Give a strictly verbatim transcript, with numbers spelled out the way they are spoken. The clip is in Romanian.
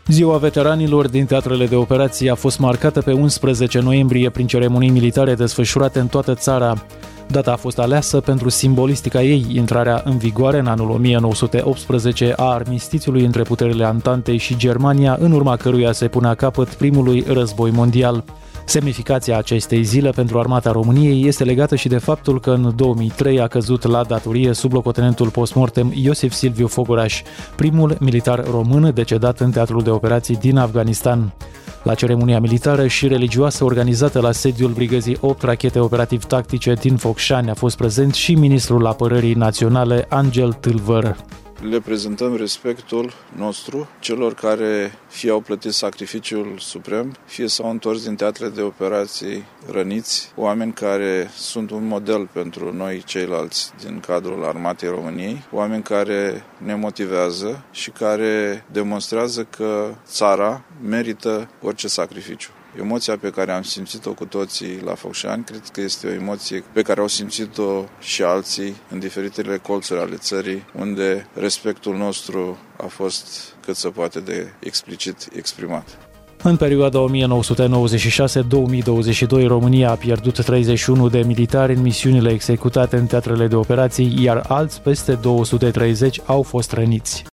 Ziua veteranilor din teatrele de operații a fost marcată pe unsprezece noiembrie prin ceremonii militare desfășurate în toată țara. Data a fost aleasă pentru simbolistica ei, intrarea în vigoare în anul o mie nouă sute optsprezece a armistițiului între puterile Antantei și Germania, în urma căruia se punea capăt primului război mondial. Semnificația acestei zile pentru armata României este legată și de faptul că în două mii trei a căzut la datorie sublocotenentul postmortem Iosif Silviu Fogoraș, primul militar român decedat în teatrul de operații din Afganistan. La ceremonia militară și religioasă organizată la sediul Brigăzii opt Rachete Operativ-Tactice din Focșani a fost prezent și ministrul Apărării Naționale Angel Tâlvăr. Le prezentăm respectul nostru celor care fie au plătit sacrificiul suprem, fie s-au întors din teatrele de operații răniți, oameni care sunt un model pentru noi ceilalți din cadrul Armatei României, oameni care ne motivează și care demonstrează că țara merită orice sacrificiu. Emoția pe care am simțit-o cu toții la Focșani, cred că este o emoție pe care au simțit-o și alții în diferitele colțuri ale țării, unde respectul nostru a fost cât se poate de explicit exprimat. În perioada o mie nouă sute nouăzeci și șase - două mii douăzeci și doi, România a pierdut treizeci și unu de militari în misiunile executate în teatrele de operații, iar alți peste două sute treizeci au fost răniți.